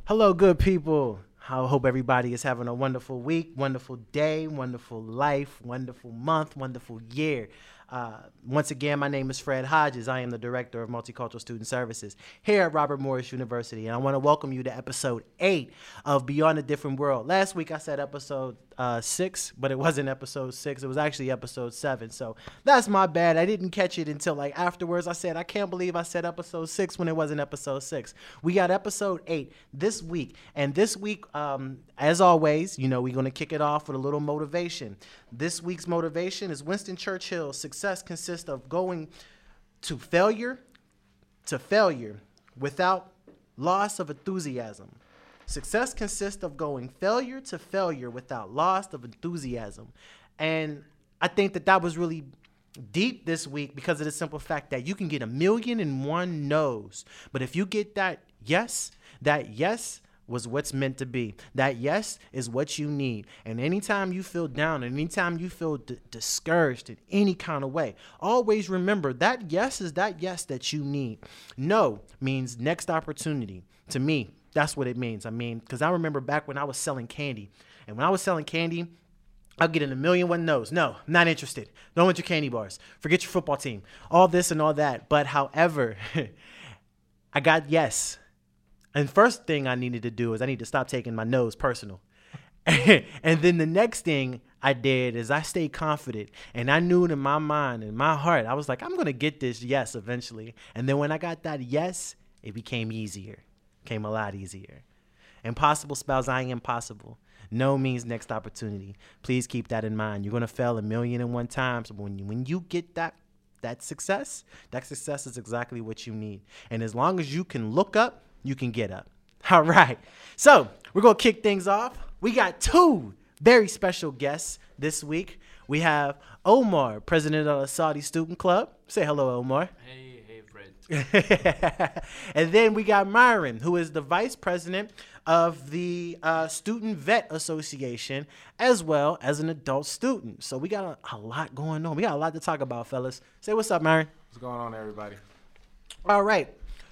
Hello, good people. I hope everybody is having a wonderful week, wonderful day, wonderful life, wonderful month, wonderful year. Once again, my name is Fred Hodges. I am the Director of Multicultural Student Services here at Robert Morris University, and I want to welcome you to episode 8 of Beyond a Different World. Last week I said episode 6, but it wasn't episode 6. It was actually episode 7, so that's my bad. I didn't catch it until like afterwards. I said, I can't believe I said episode 6 when it wasn't episode 6. We got episode 8 this week, and this week, as always, we're going to kick it off with a little motivation. This week's motivation is Winston Churchill's success consists of going to failure without loss of enthusiasm. Success consists of going failure to failure without loss of enthusiasm. And I think that was really deep this week because of the simple fact that you can get 1,000,001 no's. But if you get that yes was what's meant to be. That yes is what you need. And anytime you feel down, and anytime you feel discouraged in any kind of way, always remember that yes is that yes that you need. No means next opportunity. To me, that's what it means. Because I remember back when I was selling candy. And when I was selling candy, I'll get in 1,000,001 no's. No, I'm not interested. Don't want your candy bars. Forget your football team. All this and all that. But however, I got yes. And first thing I needed to do is I need to stop taking my no's personal. And then the next thing I did is I stayed confident. And I knew in my mind, in my heart, I was like, I'm going to get this yes eventually. And then when I got that yes, it became easier. Became a lot easier. Impossible spells I am impossible. No means next opportunity. Please keep that in mind. You're going to fail 1,000,001 times. But when you get that success is exactly what you need. And as long as you can look up, you can get up. All right. So we're going to kick things off. We got 2 very special guests this week. We have Omar, president of the Saudi Student Club. Say hello, Omar. Hey, Fred. And then we got Myron, who is the vice president of the Student Vet Association, as well as an adult student. So we got a lot going on. We got a lot to talk about, fellas. Say what's up, Myron. What's going on, everybody? All right.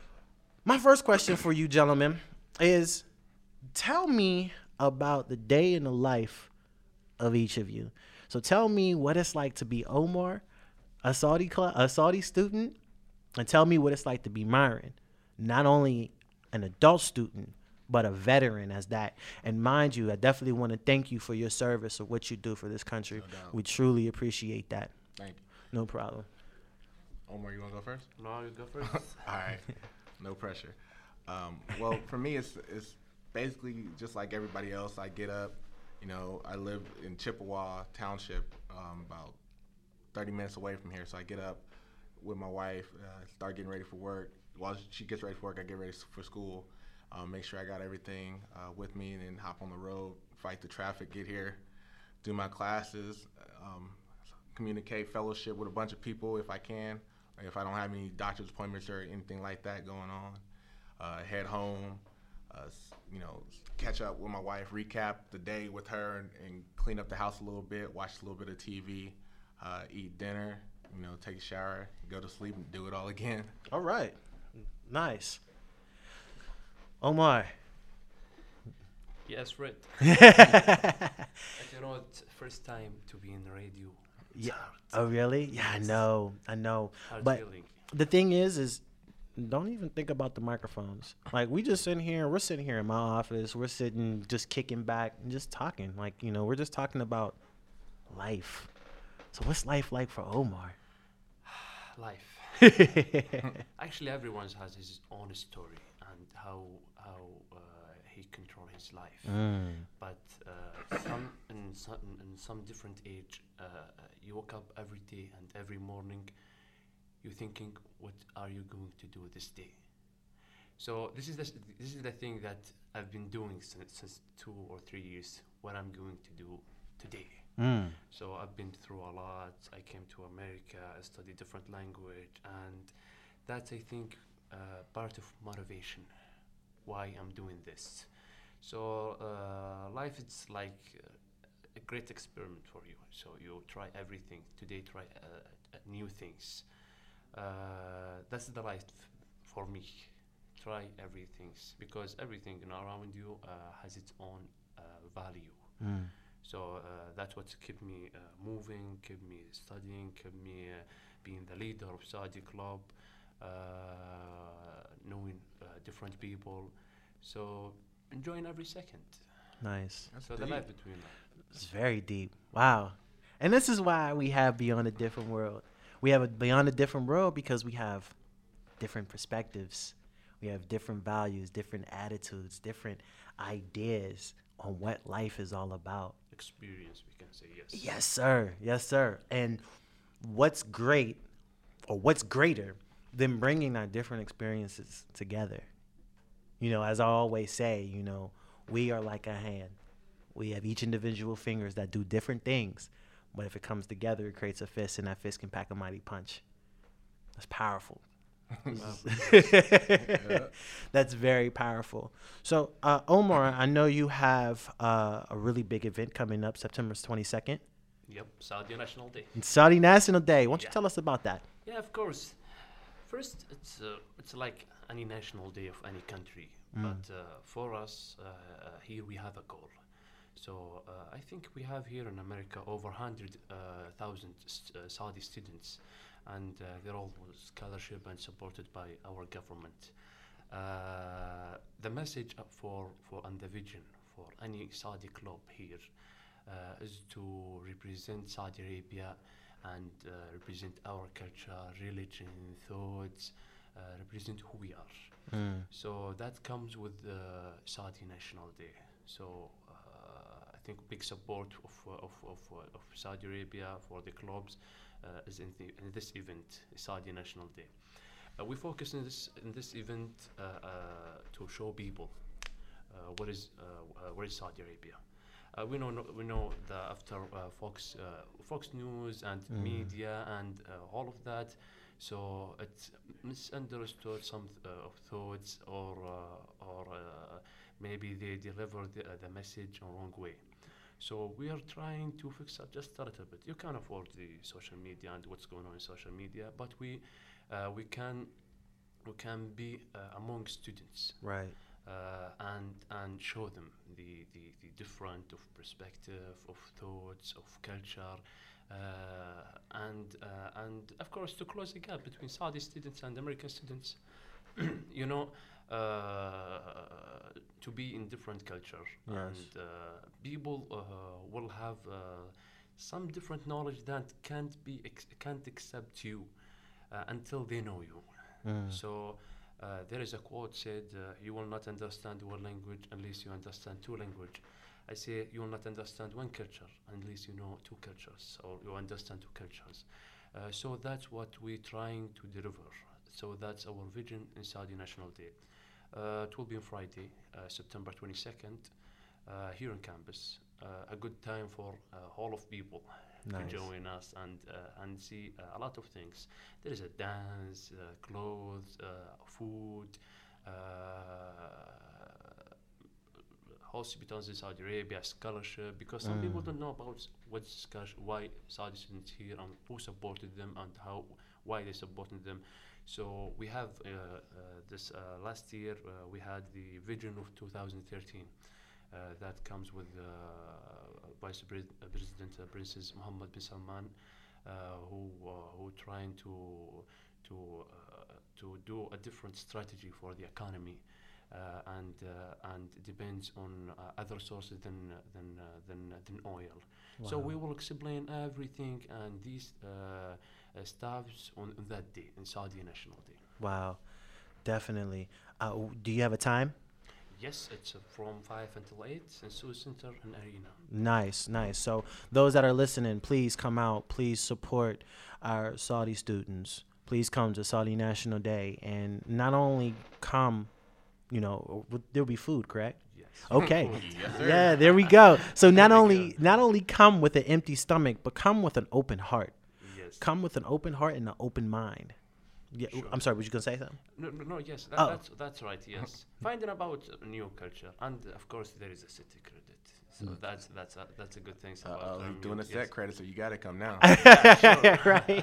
My first question for you, gentlemen, is tell me about the day in the life of each of you. So tell me what it's like to be Omar, a Saudi student, and tell me what it's like to be Myron, not only an adult student, but a veteran as that. And mind you, I definitely want to thank you for your service of what you do for this country. No doubt. We truly appreciate that. Thank you. No problem. Omar, you want to go first? No, you go first. All right. No pressure. Well, for me, it's basically just like everybody else. I get up. I live in Chippewa Township, about 30 minutes away from here. So I get up with my wife, start getting ready for work. While she gets ready for work, I get ready for school. Make sure I got everything with me, and then hop on the road, fight the traffic, get here, do my classes, communicate, fellowship with a bunch of people if I can. If I don't have any doctor's appointments or anything like that going on, head home, catch up with my wife, recap the day with her, and clean up the house a little bit, watch a little bit of TV, eat dinner, take a shower, go to sleep, and do it all again. All right. Nice. Omar. Yes, Fred. First time to be in the radio. Yeah. Oh, really? Yeah, I know. Hard But feeling. the thing is don't even think about the microphones. Like, we're sitting here in my office. We're sitting just kicking back and just talking. Like, we're just talking about life. So what's life like for Omar? Life. Actually, everyone has his own story and how he control his life. But in some different age, you wake up every day and every morning, you're thinking, what are you going to do this day? So this is the thing that I've been doing since 2 or 3 years. What I'm going to do today. So I've been through a lot. I came to America. I studied different language, and that's, I think, part of motivation. Why I'm doing this. So life is like a great experiment for you. So you try everything. Today, try new things. That's the life for me. try everything because everything around you has its own value. Mm. So that's what kept me moving, kept me studying, kept me being the leader of Saudi club, uh, knowing different people. So enjoying every second. Nice. That's So the deep. life between them. It's very deep. Wow. And this is why we have Beyond a Different World. We have a Beyond a Different World because we have different perspectives. We have different values, different attitudes, different ideas on what life is all about. Experience, we can say yes. Yes, sir. Yes, sir. And what's great or what's greater than bringing our different experiences together? You know, as I always say, you know, we are like a hand. We have each individual fingers that do different things. But if it comes together, it creates a fist, and that fist can pack a mighty punch. That's powerful. That's very powerful. So, Omar, I know you have a really big event coming up September 22nd. Yep, Saudi National Day. Saudi National Day. Why don't you Yeah. tell us about that? Yeah, of course. First, it's like any national day of any country, but for us here we have a goal. So I think we have here in America over 100,000 Saudi students, and they're all scholarship and supported by our government. The message and the vision for any Saudi club here is to represent Saudi Arabia and represent our culture, religion, thoughts, represent who we are. So that comes with the Saudi National Day. So I think big support of Saudi Arabia for the clubs is in this event, Saudi National Day. We focus in this event to show people what is Saudi Arabia. We know that after Fox News and media and all of that, so it's misunderstood some of thoughts or maybe they deliver the message in wrong way. So we are trying to fix that just a little bit. You can't afford the social media and what's going on in social media, but we can be among students. Right. And show them the different of perspective, of thoughts, of culture, and of course to close the gap between Saudi students and American students. You know, to be in different culture, Yes. and people will have some different knowledge that can't accept you until they know you. So there is a quote said, you will not understand one language unless you understand two languages. I say you will not understand one culture unless you know two cultures, or you understand two cultures. So that's what we're trying to deliver. So that's our vision in Saudi National Day. It will be on Friday, September 22nd, here on campus. A good time for all of people Nice. to join us and see a lot of things. There is a dance, clothes, food, hospitals in Saudi Arabia, scholarship, because some people don't know about what's scholarship, why Saudi students here, and who supported them, and why they supported them. So we have this last year we had the vision of 2013 that comes with Vice President Princess Mohammed bin Salman, who trying to do a different strategy for the economy, and depends on other sources than oil. So we will explain everything and these staffs on that day, in Saudi National Day. Wow. Definitely. Do you have a time? Yes, it's from 5 until 8 in Suez Center and Arena. Nice, nice. So those that are listening, please come out. Please support our Saudi students. Please come to Saudi National Day, and not only come, you know, there'll be food, correct? Yes. Okay. Yes, sir. Yeah, there we go. So not There we only come with an empty stomach, but come with an open heart. Yes. Come with an open heart and an open mind. Yeah, Sure. I'm sorry. Was you gonna say something? No, yes, Oh. that's right, yes. Finding about new culture, and of course there is a city credit. So that's a good thing about He's doing a set credit, so you got to come now. Right.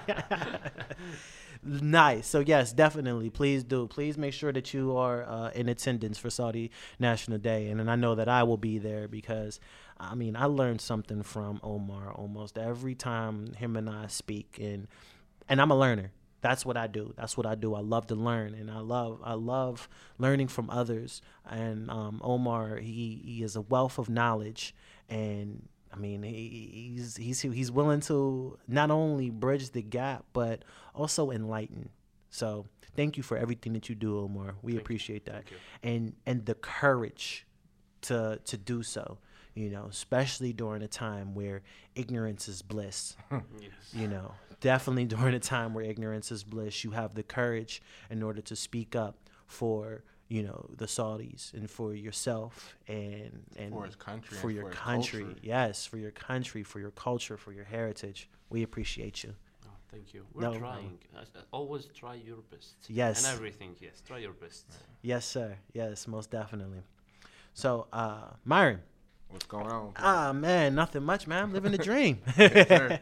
Nice. So yes, definitely. Please do. Please make sure that you are in attendance for Saudi National Day, and I know that I will be there because, I mean, I learned something from Omar almost every time him and I speak, and I'm a learner. That's what I do. That's what I do. I love to learn, and I love learning from others. And Omar, he is a wealth of knowledge, and I mean, he's willing to not only bridge the gap but also enlighten. So thank you for everything that you do, Omar. We appreciate that, and the courage to do so. You know, especially during a time where ignorance is bliss. Yes. You know, definitely during a time where ignorance is bliss, you have the courage in order to speak up for, you know, the Saudis and for yourself and for his country, for your country. Culture. Yes, for your country, for your culture, for your heritage. We appreciate you. Oh, thank you. We're No trying. Always try your best. Yes. And everything. Yes, try your best. Yes, sir. Yes, most definitely. So, Myron. What's going on? Man, nothing much, man. I'm living the dream. Yes, sir.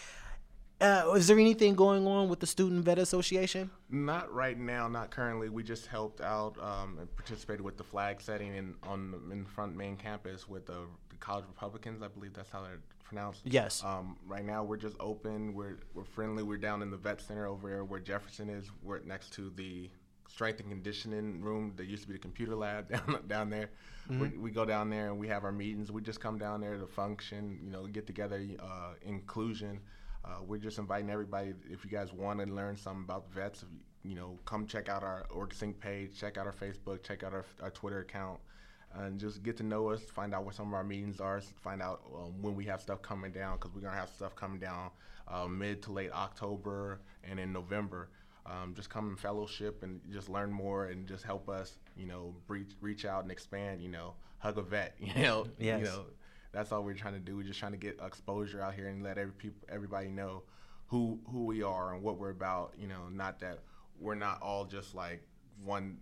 Is there anything going on with the Student Vet Association? Not right now, not currently. We just helped out and participated with the flag setting in front main campus with the College Republicans. I believe that's how they're pronounced. Yes. Right now we're just open. We're friendly. We're down in the vet center over there where Jefferson is. We're next to the strength and conditioning room that used to be the computer lab down there. Mm-hmm. We go down there and we have our meetings. We just come down there to function, you know, get together, inclusion. We're just inviting everybody. If you guys want to learn something about vets, you know, come check out our OrgSync page, check out our Facebook, check out our Twitter account, and just get to know us, find out what some of our meetings are, find out when we have stuff coming down, because we're going to have stuff coming down mid to late October and in November. Just come and fellowship and just learn more and just help us, you know, reach out and expand, you know, hug a vet, you know. Yes. You know, that's all we're trying to do. We're just trying to get exposure out here and let everybody know who we are and what we're about, you know, not that we're not all just like one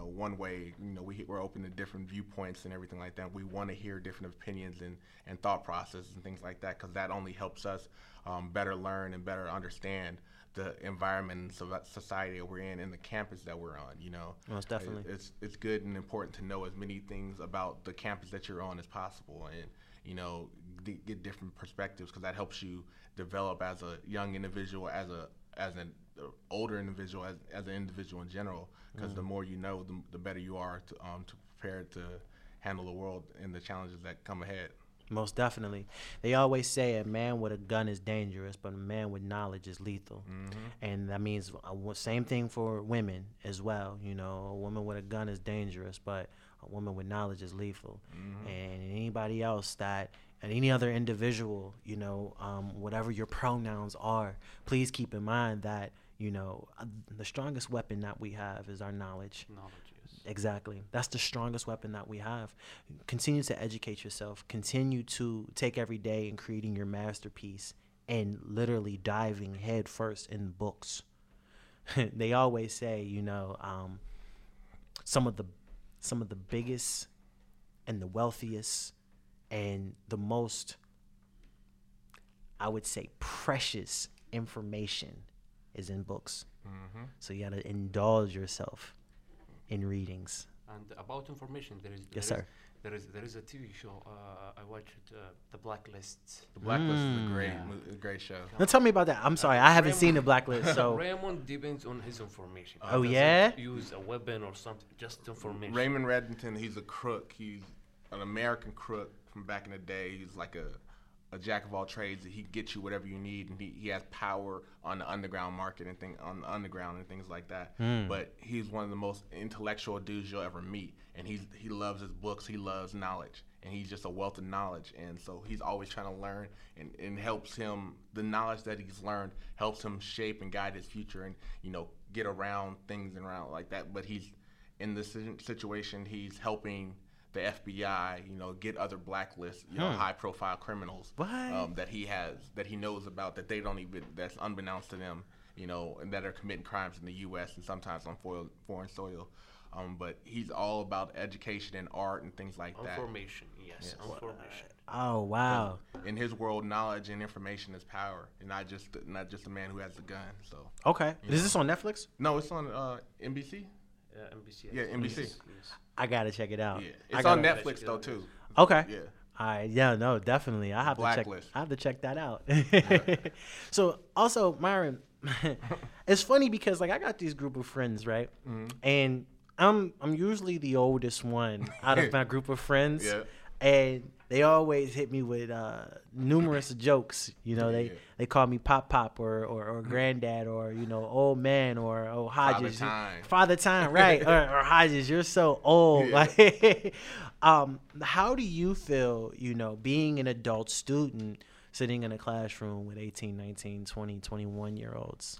way, you know, we're open to different viewpoints and everything like that. We want to hear different opinions and thought processes and things like that, because that only helps us better learn and better understand the environment and society that we're in and the campus that we're on, you know. Most definitely. It's good and important to know as many things about the campus that you're on as possible, and, you know, get different perspectives, because that helps you develop as a young individual, as an older individual, as an individual in general, because the more you know, the better you are to prepare to handle the world and the challenges that come ahead. Most definitely. They always say a man with a gun is dangerous, but a man with knowledge is lethal. Mm-hmm. And that means same thing for women as well. You know, a woman with a gun is dangerous, but a woman with knowledge is lethal. Mm-hmm. And anybody else and any other individual, you know, whatever your pronouns are, please keep in mind that, you know, the strongest weapon that we have is our knowledge. Knowledge, yes. Exactly. That's the strongest weapon that we have. Continue to educate yourself. Continue to take every day and creating your masterpiece and literally diving head first in books. They always say, you know, some of the biggest and the wealthiest and the most, I would say, precious information is in books. Mm-hmm. So you got to indulge yourself in readings. And about information, there is a TV show I watched, The Blacklist. The Blacklist is a great show. Now tell me about that. I'm sorry, I haven't seen The Blacklist. So Raymond depends on his information. Oh yeah. Use a weapon or something, just information. Raymond Reddington, he's a crook. He's an American crook from back in the day. He's like a jack of all trades. He gets you whatever you need, and he has power on the underground market and things like that. But he's one of the most intellectual dudes you'll ever meet, and he loves his books. He loves knowledge, and he's just a wealth of knowledge. And so he's always trying to learn, and helps him. The knowledge that he's learned helps him shape and guide his future, and, you know, get around things and around like that. But he's in this situation. He's helping the FBI, you know, get other blacklists, you know, high-profile criminals that he knows about, that they don't even, that's unbeknownst to them, you know, and that are committing crimes in the U.S. and sometimes on foreign soil. But he's all about education and art and things like that. Information, yes, information. Oh wow. In his world, knowledge and information is power, and not just a man who has the gun. So Okay. Is this on Netflix? no, it's on NBC. NBC. Yeah, NBC. Yes. I gotta check it out. Yeah, I it's on gotta- Netflix though too. Okay. Yeah. All right. Yeah. No. Definitely. I have Blacklist. to check that out. So also, Myron, it's funny because like I got these group of friends, right? And I'm usually the oldest one out of my group of friends. Yeah. And they always hit me with numerous jokes. You know, they call me Pop or Granddad or, you know, old man or Hodges. Father Time, right. or Hodges, you're so old. Yeah. Like, how do you feel, you know, being an adult student sitting in a classroom with 18, 19, 20, 21-year-olds?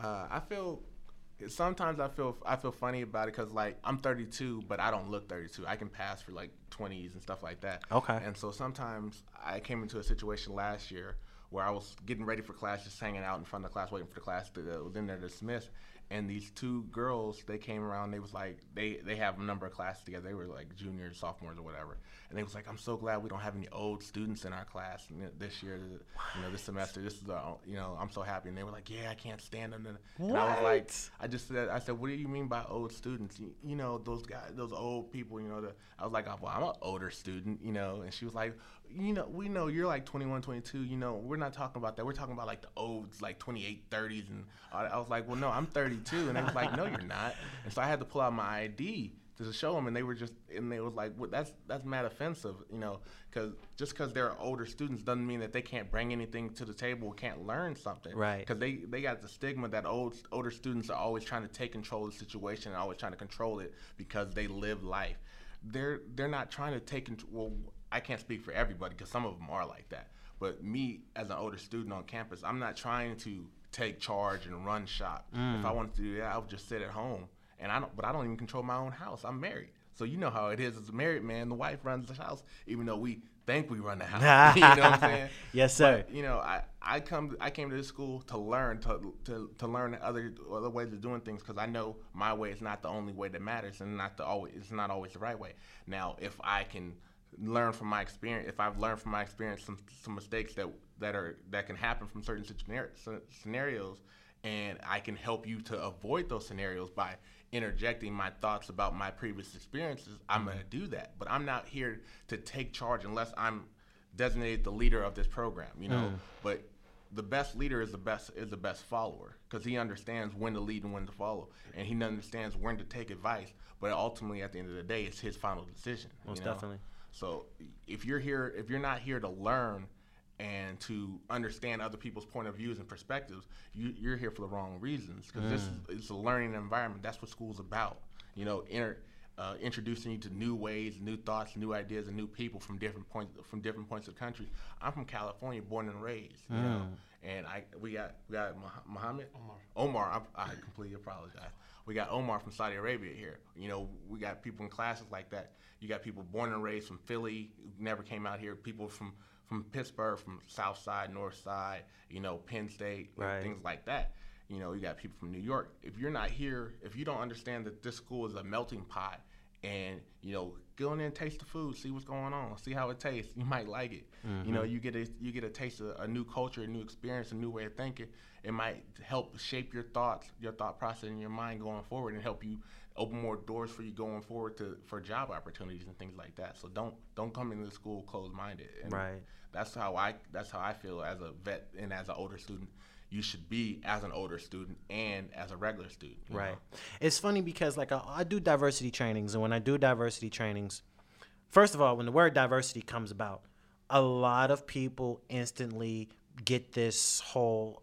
Sometimes I feel funny about it because like I'm 32, but I don't look 32. I can pass for like 20s and stuff like that. Okay. And so sometimes I came into a situation last year where I was getting ready for class, just hanging out in front of the class, waiting for the class to was in there to dismiss. And these two girls, they came around. They was like, they have a number of classes together. They were like juniors, sophomores, or whatever. And they was like, I'm so glad we don't have any old students in our class this year, you know, this semester. This is, you know, I'm so happy. And they were like, yeah, I can't stand them. And I was like, I said, what do you mean by old students? You know, those guys, those old people. You know, I was like, well, I'm an older student. You know, and she was like, you know, we know you're like 21, 22. You know, we're not talking about that. We're talking about like the olds, like 28, 30s. And I was like, well, no, I'm 32. And they was like, no, you're not. And so I had to pull out my ID to show them, and they was like, well, that's mad offensive, you know, because they're older students doesn't mean that they can't bring anything to the table or can't learn something. Right. Because they got the stigma that older students are always trying to take control of the situation and always trying to control it because they live life. They're not trying to take control. Well, I can't speak for everybody because some of them are like that. But me, as an older student on campus, I'm not trying to take charge and run shop. If I wanted to do that, I would just sit at home. But I don't even control my own house. I'm married. So you know how it is as a married man. The wife runs the house, even though we think we run the house. You know what I'm saying? Yes, sir. But, you know, I came to this school to learn to learn other ways of doing things because I know my way is not the only way that matters and it's not always the right way. Now, if I can learn from my experience, if I've learned from my experience some mistakes that can happen from certain scenarios, and I can help you to avoid those scenarios by interjecting my thoughts about my previous experiences, I'm going to do that. But I'm not here to take charge unless I'm designated the leader of this program, you know. But the best leader is the best follower because he understands when to lead and when to follow, and he understands when to take advice. But ultimately, at the end of the day, it's his final decision. Most definitely. So if you're not here to learn and to understand other people's point of views and perspectives, you're here for the wrong reasons because it's a learning environment. That's what school's about. You know, introducing you to new ways, new thoughts, new ideas, and new people from different points of the country. I'm from California, born and raised. You know, and we got Muhammad Omar. I completely apologize. We got Omar from Saudi Arabia here. You know, we got people in classes like that. You got people born and raised from Philly, who never came out here. People from Pittsburgh, from South Side, North Side, you know, Penn State, right. Things like that. You know, you got people from New York. If you're not here, if you don't understand that this school is a melting pot, and you know, go in there and taste the food, see what's going on, see how it tastes. You might like it. You know, you get a taste of a new culture, a new experience, a new way of thinking. It might help shape your thought process in your mind going forward, and help you open more doors for you going forward for job opportunities and things like that. So don't come into the school closed-minded. And right. That's how I feel as a vet and as an older student. You should be as an older student and as a regular student. Right. know? It's funny because like I do diversity trainings, and when I do diversity trainings, first of all, when the word diversity comes about, a lot of people instantly get this whole,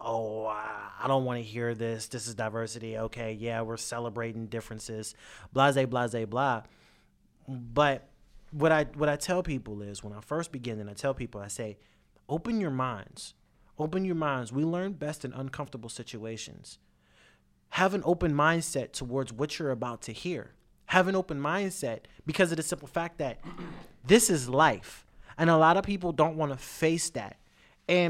I don't want to hear this. This is diversity. Okay, yeah, we're celebrating differences, blase, blase, blah. But what I tell people is, when I first begin, and I tell people, I say, open your minds. Open your minds. We learn best in uncomfortable situations. Have an open mindset towards what you're about to hear. Have an open mindset because of the simple fact that this is life. And a lot of people don't want to face that. And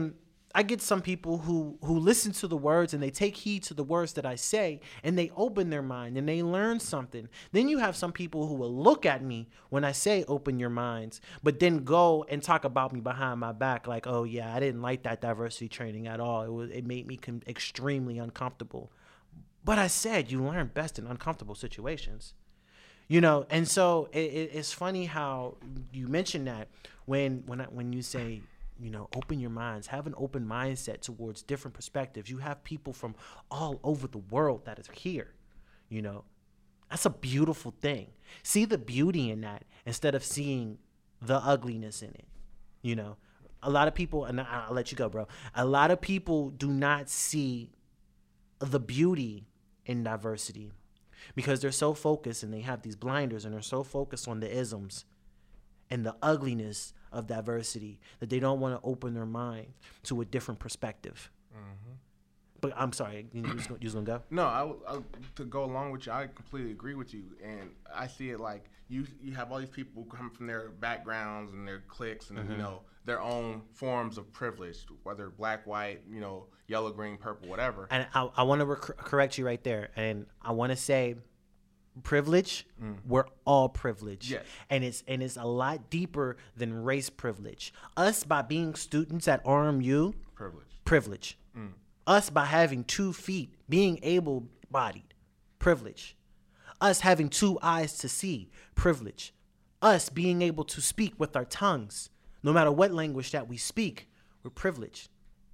I get some people who listen to the words and they take heed to the words that I say and they open their mind and they learn something. Then you have some people who will look at me when I say open your minds, but then go and talk about me behind my back like, oh yeah, I didn't like that diversity training at all. It made me extremely uncomfortable. But I said you learn best in uncomfortable situations. You know, and so it's funny how you mention that when you say, you know, open your minds, have an open mindset towards different perspectives. You have people from all over the world that is here, you know. That's a beautiful thing. See the beauty in that instead of seeing the ugliness in it, you know. A lot of people, and I'll let you go, bro. A lot of people do not see the beauty in diversity because they're so focused and they have these blinders and they're so focused on the isms and the ugliness of diversity that they don't want to open their mind to a different perspective. Mm-hmm. But I'm sorry, you was gonna go? No, I to go along with you, I completely agree with you, and I see it like you have all these people coming from their backgrounds and their cliques and you know their own forms of privilege, whether black, white, you know, yellow, green, purple, whatever. And I want to correct you right there, and I want to say, privilege, we're all privileged. Yes. And it's a lot deeper than race privilege. Us by being students at RMU, privilege. Us by having 2 feet, being able-bodied, privilege. Us having 2 eyes to see, privilege. Us being able to speak with our tongues, no matter what language that we speak, we're privileged.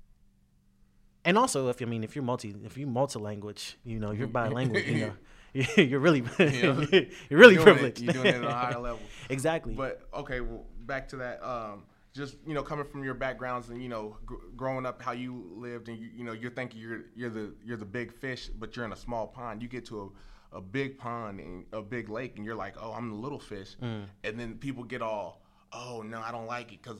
And also, if you're multi-language, you know, you're bilingual, you know. You're really, you're really privileged. You're doing it at a higher level. Exactly. But okay, well, back to that. Just coming from your backgrounds and growing up, how you lived, and you're thinking you're the big fish, but you're in a small pond. You get to a big pond and a big lake, and you're like, oh, I'm the little fish, and then people get all, oh no, I don't like it because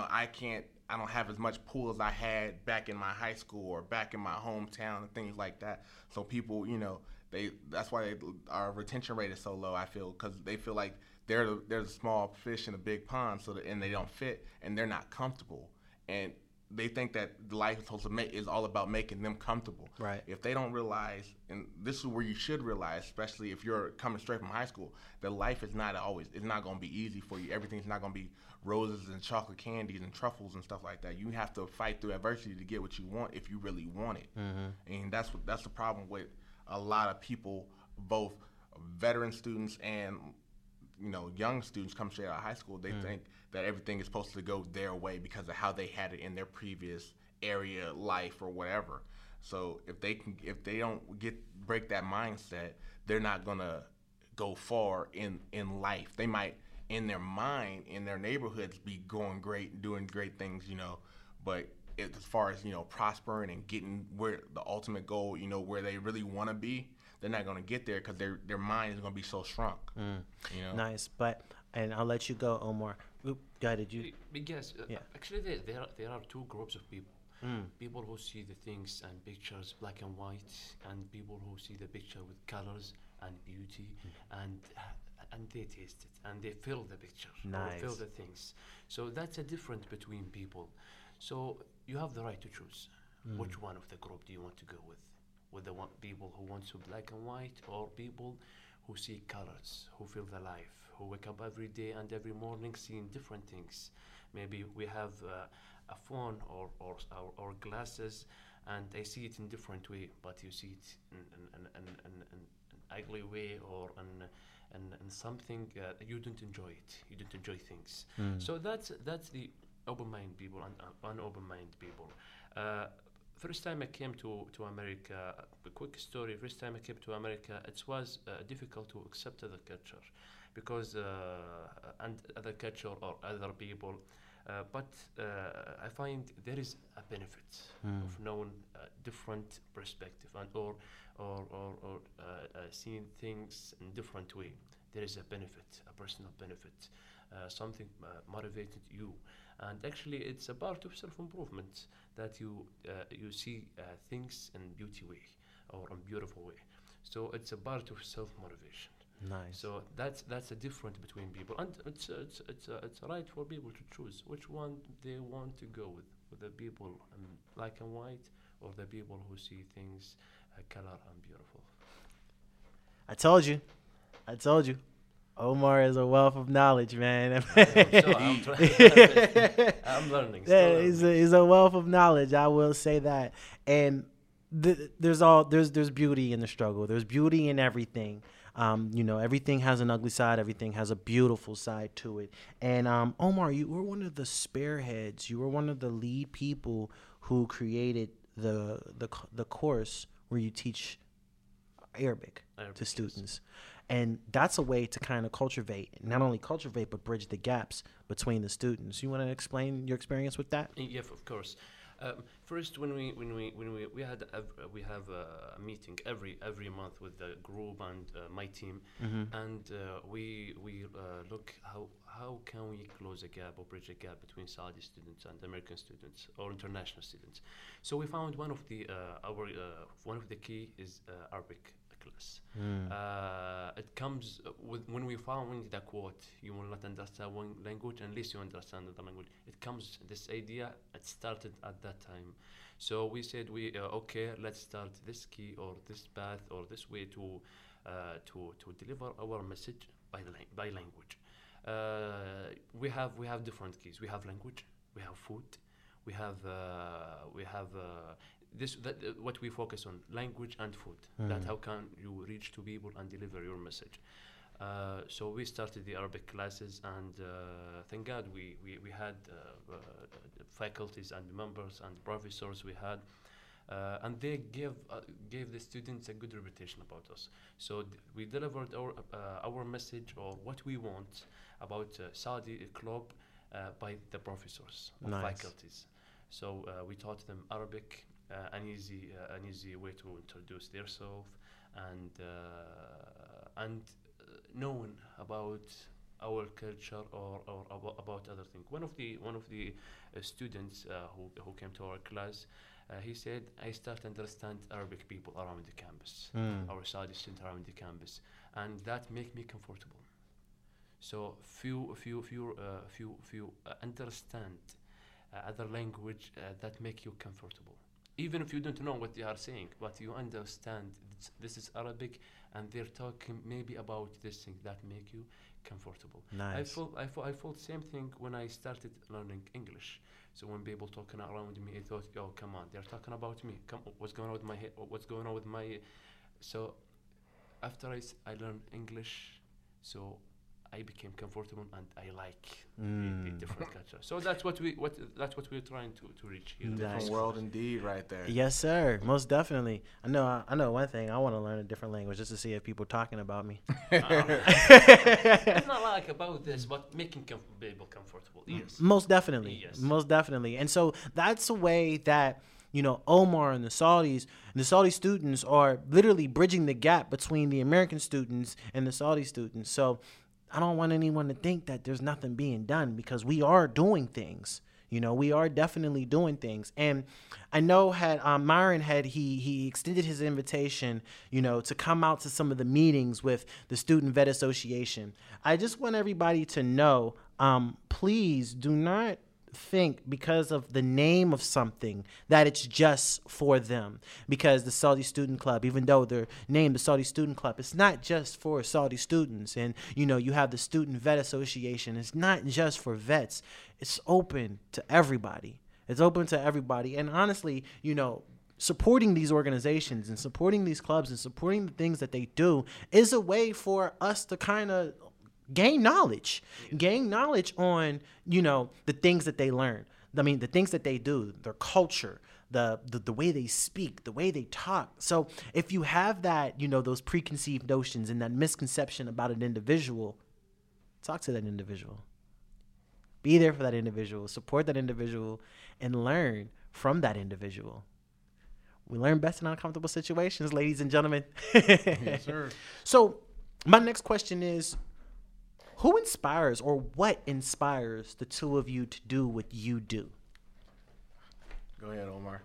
I don't have as much pool as I had back in my high school or back in my hometown and things like that. So people, that's why our retention rate is so low. I feel because they feel like they're the small fish in a big pond, and they don't fit and they're not comfortable, and they think that life is all about making them comfortable. Right. If they don't realize, and this is where you should realize, especially if you're coming straight from high school, that life is not going to be easy for you. Everything's not going to be roses and chocolate candies and truffles and stuff like that. You have to fight through adversity to get what you want if you really want it. Mm-hmm. And that's the problem with a lot of people, both veteran students and young students come straight out of high school. They think that everything is supposed to go their way because of how they had it in their previous area, life, or whatever. So if they don't break that mindset, they're not gonna go far in life. They might, in their mind, in their neighborhoods, be going great, doing great things, but as far as prospering and getting where the ultimate goal, where they really want to be, they're not going to get there because their mind is going to be so shrunk. Nice, and I'll let you go, Omar. Go ahead, did you? Yes, actually there are 2 groups of people. People who see the things and pictures black and white, and people who see the picture with colors and beauty, and they taste it and they feel the picture, nice. Or feel the things. So that's a difference between people. So you have the right to choose which one of the group do you want to go with the people who want to black and white, or people who see colors, who feel the life, who wake up every day and every morning seeing different things. Maybe we have a phone or glasses, and I see it in different way, but you see it in an ugly way, or in something you don't enjoy it. You don't enjoy things. So that's the open-minded people and unopen-minded people. First time I came to America, a quick story. First time I came to America, it was difficult to accept other culture, because and other culture or other people. But I find there is a benefit of knowing different perspective or seeing things in different way. There is a benefit, a personal benefit, something motivated you. And actually, it's a part of self-improvement that you see things in beauty way or in beautiful way. So it's a part of self-motivation. Nice. So that's a difference between people, and it's right for people to choose which one they want to go with. with the people black and white, or the people who see things color and beautiful. I told you. I told you. Omar is a wealth of knowledge, man. I hope so. I'm learning. Still Yeah, learning. he's a wealth of knowledge. I will say that. And there's beauty in the struggle. There's beauty in everything. Everything has an ugly side. Everything has a beautiful side to it. And Omar, you were one of the spearheads. You were one of the lead people who created the course where you teach Arabic to students. And that's a way to kind of not only cultivate, but bridge the gaps between the students. You want to explain your experience with that? Yeah, of course. First, when we have a meeting every month with the group and my team, and we look how can we close a gap or bridge a gap between Saudi students and American students or international students. So we found one of the key is Arabic class. It comes with when we found the quote, you will not understand one language unless you understand the language. It comes, this idea, it started at that time. So we said, okay, let's start this key or this path or this way to deliver our message by language. We have different keys. We have language, we have food, we have what we focus on, language and food. That how can you reach to people and deliver your message. So we started the Arabic classes, and thank God we had faculties and members and professors we had, and they gave the students a good reputation about us. So we delivered our message or what we want about Saudi club by the professors and faculties. So we taught them Arabic, an easy way to introduce themselves, and known about our culture or about other things. One of the students who came to our class, he said, I start to understand Arabic people around the campus, our Saudi students around the campus, and that make me comfortable. So few understand other language that make you comfortable. Even if you don't know what they are saying, but you understand this is Arabic, and they're talking maybe about this thing that make you comfortable. Nice. I felt same thing when I started learning English. So when people talking around me, I thought, oh, come on, they're talking about me. What's going on with my head? What's going on with my? So after I learned English, so I became comfortable and I like the different culture. So that's what we're trying to reach here. Different world indeed, right there. Yes, sir. Most definitely. I know one thing. I want to learn a different language just to see if people talking about me. It's not like about this, but making people comfortable. Yes. Most definitely. Yes. Most definitely. And so that's a way that Omar and the Saudi students are literally bridging the gap between the American students and the Saudi students. So I don't want anyone to think that there's nothing being done, because we are doing things. We are definitely doing things. And I know Myron he extended his invitation, to come out to some of the meetings with the Student Vet Association. I just want everybody to know, please do not think because of the name of something that it's just for them, because the Saudi Student Club, even though they're named the Saudi Student Club, it's not just for Saudi students. And you have the Student Vet Association. It's not just for vets. It's open to everybody. And honestly, supporting these organizations and supporting these clubs and supporting the things that they do is a way for us to kind of gain knowledge on, the things that they learn. I mean, the things that they do, their culture, the way they speak, the way they talk. So if you have that, those preconceived notions and that misconception about an individual, talk to that individual. Be there for that individual, support that individual, and learn from that individual. We learn best in uncomfortable situations, ladies and gentlemen. Yes, sir. So my next question is, who inspires or what inspires the two of you to do what you do? Go ahead, Omar.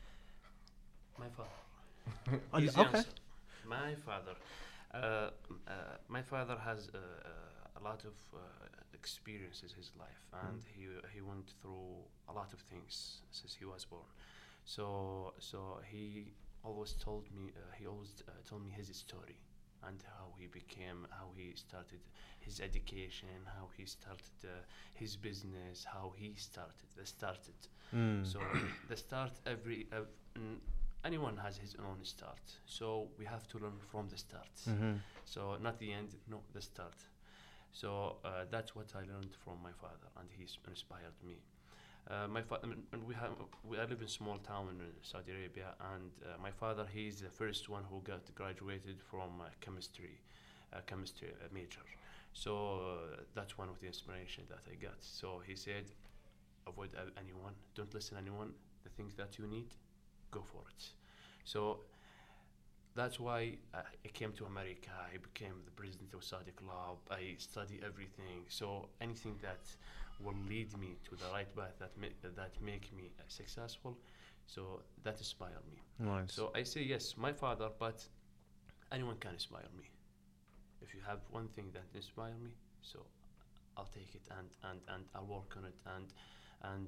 My father. Easy Okay. answer. My father. My father has a lot of experiences his life, and he went through a lot of things since he was born. So he always told me told me his story and how he started his education, how he started his business, how he started. So the start anyone has his own start. So we have to learn from the start. So not the end, no, the start. So that's what I learned from my father, and he inspired me. My father, and we I live in a small town in Saudi Arabia, and my father, he's the first one who got graduated from chemistry major. So that's one of the inspiration that I got. So he said, avoid anyone, don't listen to anyone. The things that you need, go for it. So that's why I came to America. I became the president of Saudi Club. I study everything. So anything that will lead me to the right path, that make me successful, so that inspired me. Nice. So I say yes, my father, but anyone can inspire me. If you have one thing that inspire me, so I'll take it and I'll work on it and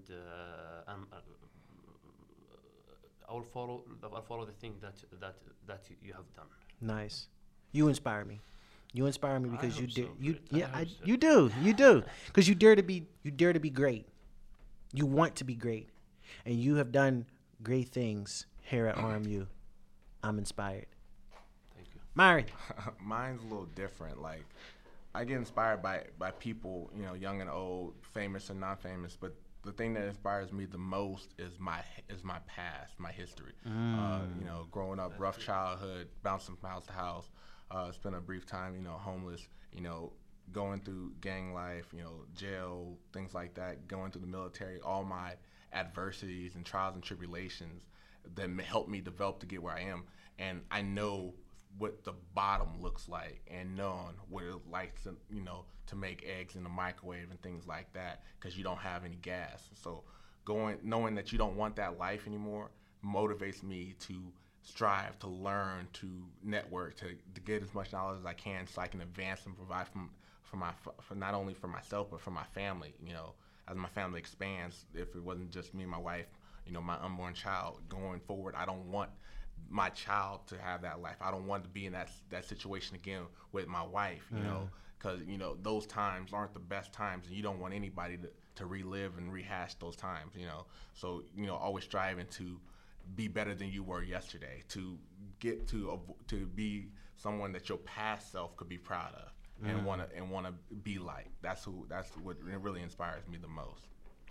I'll follow the thing that you have done. Nice. You inspire me. You inspire me because you hope dare. so, Fred. You do. Because you dare to be great. You want to be great, and you have done great things here at RMU. I'm inspired. Thank you. Myron. Mine's a little different. Like, I get inspired by people, young and old, famous and non-famous. But the thing that inspires me the most is my past, my history. Growing up, rough childhood, bouncing from house to house. Spent a brief time, homeless. Going through gang life, jail, things like that. Going through the military, all my adversities and trials and tribulations that helped me develop to get where I am. And I know what the bottom looks like, and knowing what it likes to make eggs in the microwave and things like that, because you don't have any gas. So knowing that you don't want that life anymore motivates me to strive, to learn, to network, to get as much knowledge as I can, so I can advance and provide for not only for myself but for my family. As my family expands, if it wasn't just me and my wife, my unborn child going forward, I don't want my child to have that life. I don't want to be in that situation again with my wife, because those times aren't the best times, and you don't want anybody to relive and rehash those times. So always striving to be better than you were yesterday, to get to be someone that your past self could be proud of and want to be like. That's what really inspires me the most.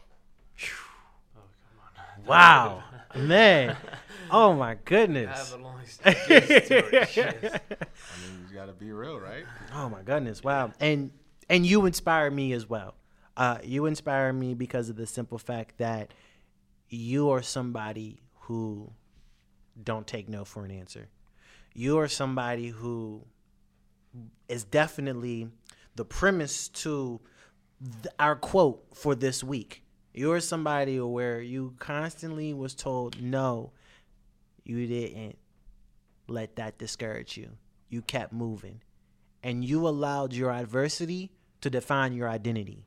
Oh, come on. Wow, man. Oh my I goodness. have a long story. Yes. You got to be real, right? Oh my goodness. Wow. And you inspire me as well. You inspire me because of the simple fact that you are somebody who don't take no for an answer. You are somebody who is definitely the premise to our quote for this week. You're somebody where you constantly was told, no, you didn't let that discourage you. You kept moving. And you allowed your adversity to define your identity.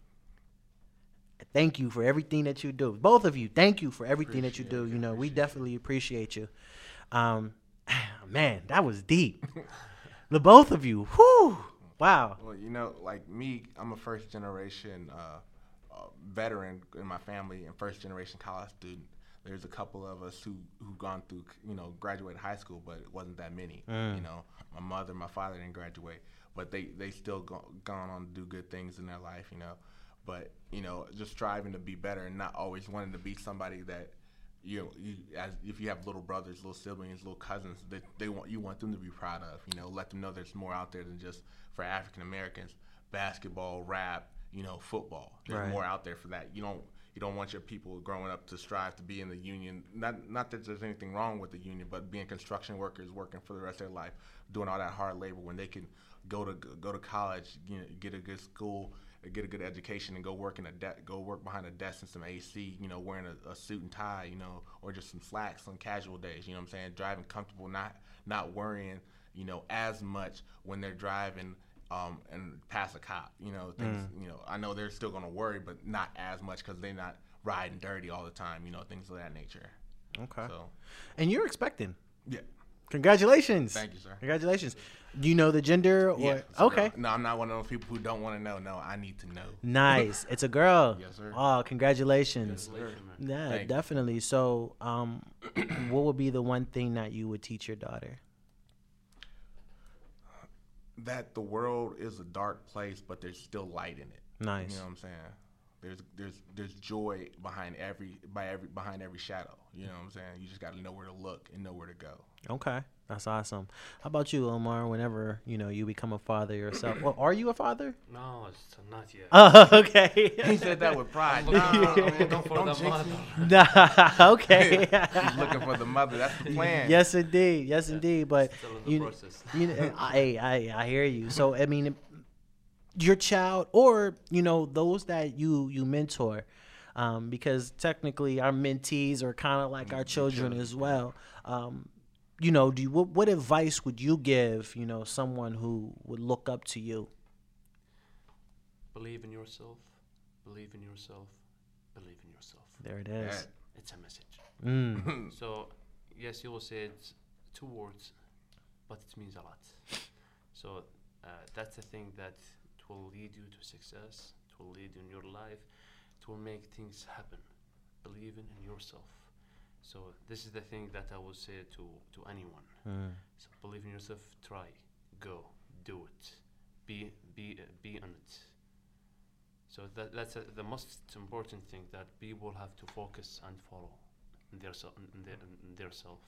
Thank you for everything that you do. Both of you, thank you for everything that you do. We definitely appreciate you. Man, that was deep. The both of you. Whew. Wow. Well, like me, I'm a first generation veteran in my family and first generation college student. There's a couple of us who've gone through, graduated high school, but it wasn't that many. My mother, my father didn't graduate, but they still gone on to do good things in their life, But, just striving to be better and not always wanting to be somebody that, if you have little brothers, little siblings, little cousins, that you want them to be proud of, let them know there's more out there than just for African Americans, basketball, rap, football. There's more out there for that. You don't want your people growing up to strive to be in the union. Not that there's anything wrong with the union, but being construction workers, working for the rest of their life, doing all that hard labor when they can go to college, get a good school, get a good education, and go work behind a desk in some AC, wearing a suit and tie, or just some slacks on casual days. You know what I'm saying? Driving comfortable, not worrying, as much when they're driving and pass a cop. You know, things. You know, I know they're still gonna worry, but not as much because they're not riding dirty all the time. You know, things of that nature. Okay. So, And you're expecting. yeah. Congratulations. Thank you, sir. Congratulations. Do you know the gender? Or Yeah. okay. No, I'm not one of those people who don't want to know. No, I need to know. Nice. It's a girl. Yes, sir. Oh, congratulations. Congratulations, man. Yeah, Thank you. definitely. So, what would be the one thing that you would teach your daughter? That the world is a dark place, but there's still light in it. Nice. You know what I'm saying? There's joy behind every shadow. You know what I'm saying? You just got to know where to look and know where to go. Okay, that's awesome. How about you, Omar? Whenever you become a father yourself, well, are you a father? No, it's not yet. Oh, okay. He said that with pride. I'm looking for the jinx mother. me. Nah, okay. He's looking for the mother. That's the plan. Yes, indeed. Yes, indeed. But Still in the you, process. I hear you. So I mean, your child, or those that you mentor, because technically our mentees are kind of like our children as well. What advice would you give someone who would look up to you? Believe in yourself. Believe in yourself. Believe in yourself. There it is. It's a message. Mm. So, yes, you will say it 2 words, but it means a lot. So, that's the thing that it will lead you to success. It will lead in your life. It will make things happen. Believe in yourself. So, this is the thing that I will say to anyone. Mm. So, believe in yourself. Try, go, do it. Be on it. So that's the most important thing that people have to focus and follow in their self.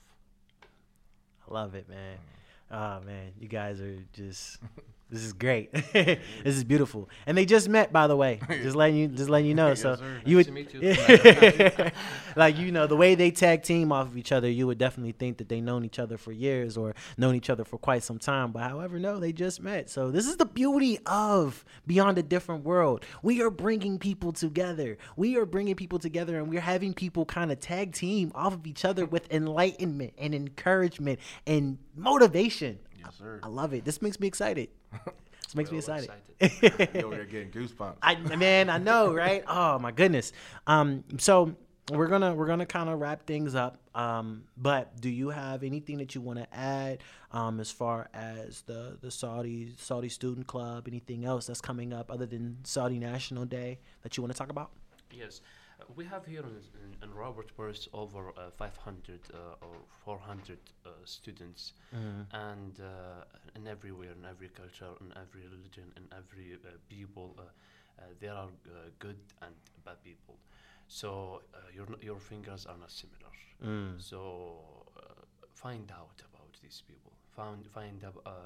I love it, man. Oh man, you guys are just. This is great. This is beautiful, and they just met, by the way. Just letting you know. Yes, So sir. you Nice would, to meet you. like the way they tag team off of each other, you would definitely think that they known each other for years or known each other for quite some time. But however, no, they just met. So this is the beauty of Beyond a Different World. We are bringing people together. And we're having people kind of tag team off of each other with enlightenment and encouragement and motivation. Yes, sir. I love it. This makes me excited. This makes me We're all excited. You're over there getting goosebumps. I know, right? Oh my goodness. So we're gonna kind of wrap things up. But do you have anything that you want to add, as far as the Saudi Student Club? Anything else that's coming up other than Saudi National Day that you want to talk about? Yes. We have here in Robert Morris over 500 or 400 students, and in everywhere, in every culture, in every religion, in every people, there are good and bad people. So your fingers are not similar. So find out about these people. Find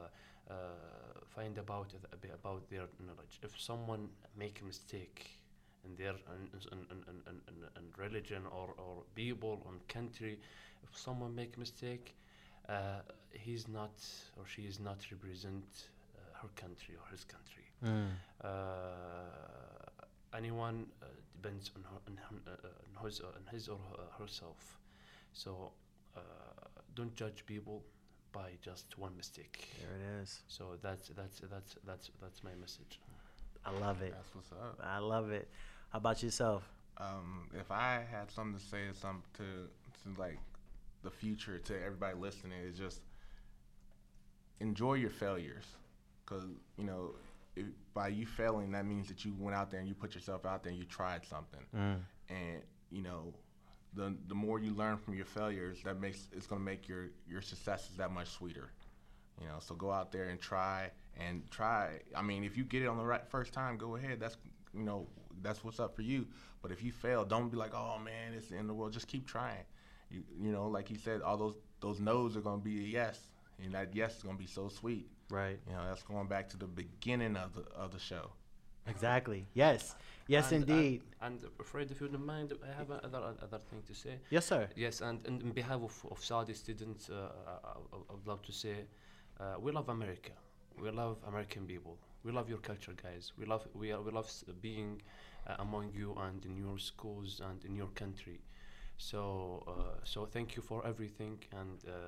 about their knowledge. If someone make a mistake in their in religion or people or country, if someone make a mistake, he's not or she is not represent her country or his country. Anyone depends on his or herself. So don't judge people by just one mistake. There it is. So that's my message. I love it. That's what's up. I love it. How about yourself? If I had something to say to like the future to everybody listening, is just enjoy your failures, because by you failing, that means that you went out there and you put yourself out there and you tried something. And the more you learn from your failures, it's going to make your successes that much sweeter. So go out there and try. I mean, if you get it on the right first time, go ahead. That's what's up for you. But if you fail, don't be like, oh man, it's the end of the world. Just keep trying. Like he said, all those no's are gonna be a yes, and that yes is gonna be so sweet. Right. That's going back to the beginning of the show. Exactly. Yes. Yes, And indeed. And Fred, if you don't mind, I have another thing to say. Yes, sir. Yes, and on behalf of Saudi students, I would love to say, we love America. We love American people. We love your culture, guys. We love being among you and in your schools and in your country. So thank you for everything, and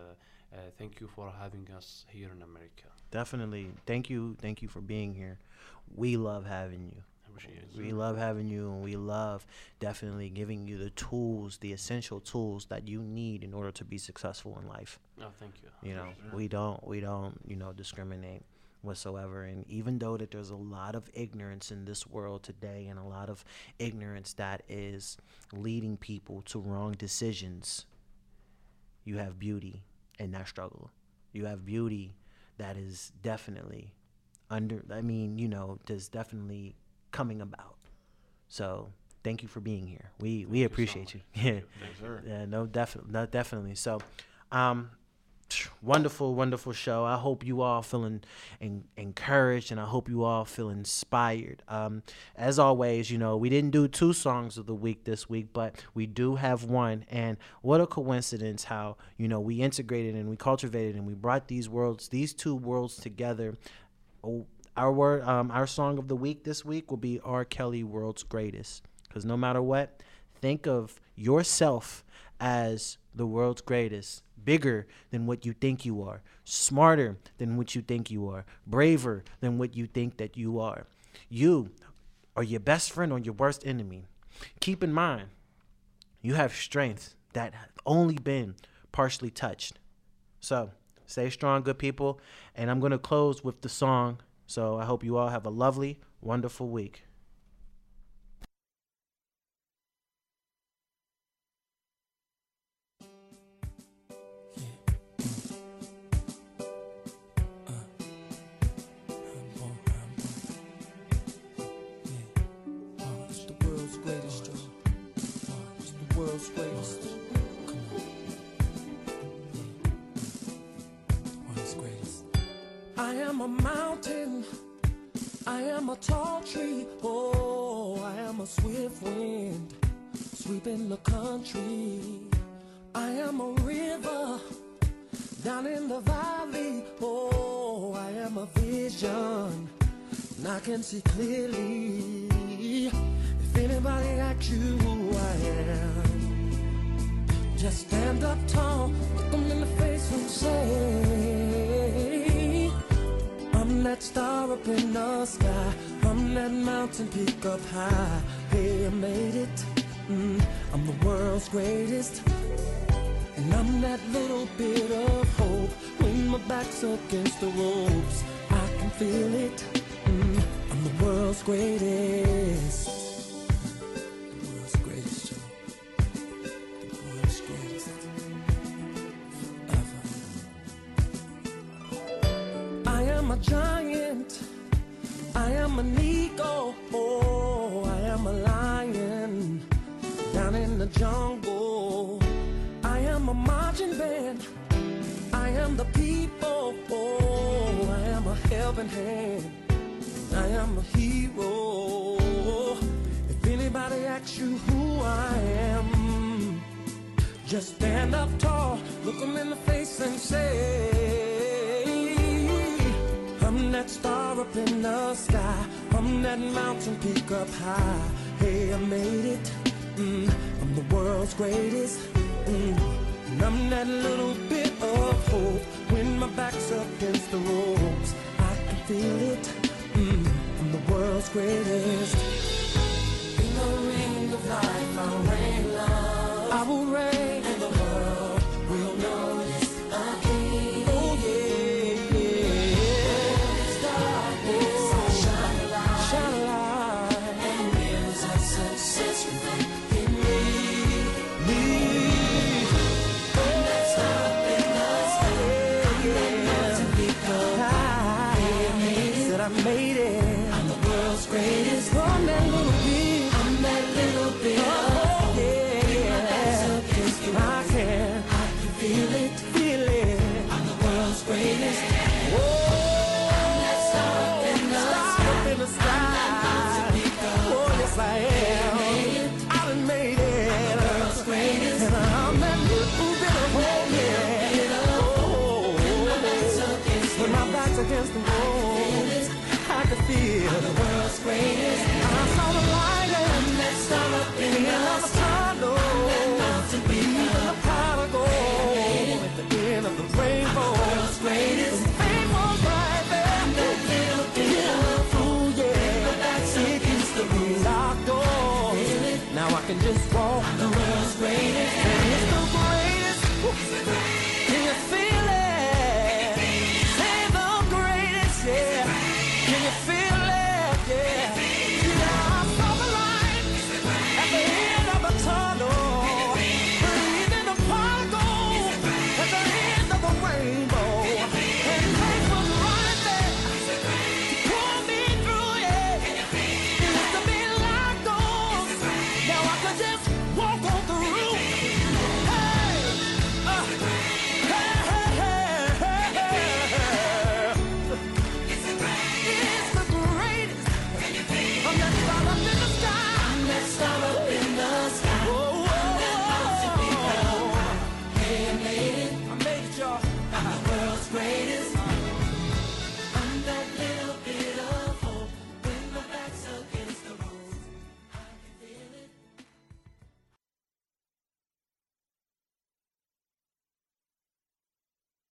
Thank you for having us here in America. Definitely. Thank you. Thank you for being here. We love having you. Appreciate it. We love having you, and we love definitely giving you the tools, the essential tools that you need in order to be successful in life. Oh, thank you. You know, we don't, discriminate whatsoever. And even though that there's a lot of ignorance in this world today, and a lot of ignorance that is leading people to wrong decisions, you have beauty in that struggle. You have beauty that is definitely there's definitely coming about. So thank you for being here. We appreciate you. Yeah. Yeah, definitely. So wonderful show. I hope you all feeling encouraged, and I hope you all feel inspired. As always, we didn't do 2 songs of the week this week, but we do have one. And what a coincidence how we integrated and we cultivated and we brought these 2 worlds together. Our song of the week this week will be R. Kelly, World's Greatest. Because no matter what, think of yourself as the world's greatest, bigger than what you think you are, smarter than what you think you are, braver than what you think that you are. You are your best friend or your worst enemy. Keep in mind, you have strength that has only been partially touched. So stay strong, good people. And I'm going to close with the song. So I hope you all have a lovely, wonderful week. World's greatest. Come on. World's greatest. I am a mountain. I am a tall tree. Oh, I am a swift wind sweeping the country. I am a river down in the valley. Oh, I am a vision and I can see clearly. If anybody asks you who I am, just stand up tall, look them in the face and say, I'm that star up in the sky, I'm that mountain peak up high. Hey, I made it, I'm the world's greatest. And I'm that little bit of hope when my back's against the ropes. I can feel it, I'm the world's greatest. Giant, I am an eagle, oh, I am a lion down in the jungle. I am a marching band, I am the people, oh, I am a helping hand, I am a hero. If anybody asks you who I am, just stand up tall, look them in the face and say, I'm that star up in the sky, I'm that mountain peak up high. Hey, I made it, I'm the world's greatest, and I'm that little bit of hope when my back's up against the ropes. I can feel it, I'm the world's greatest. In the ring of life, I'll reign love, I will reign, and the world will notice again. Oh yeah. I made it. I'm the world's greatest. I'm that little bit. I'm that little bit. Oh, yeah. I can feel it, feel it. I'm the world's greatest. Whoa. I'm that star up in the sky. Oh, yes I am. I done made it. I'm the world's greatest. And I'm that little bit of hope. Yeah. When my back's against the wall. I could feel I'm the world's greatest. I saw the light and that star up in the tunnel. I'm that mountain peak, the pot of gold at the end of the rainbow. Now I can just walk. I'm the world's greatest. And it's the greatest.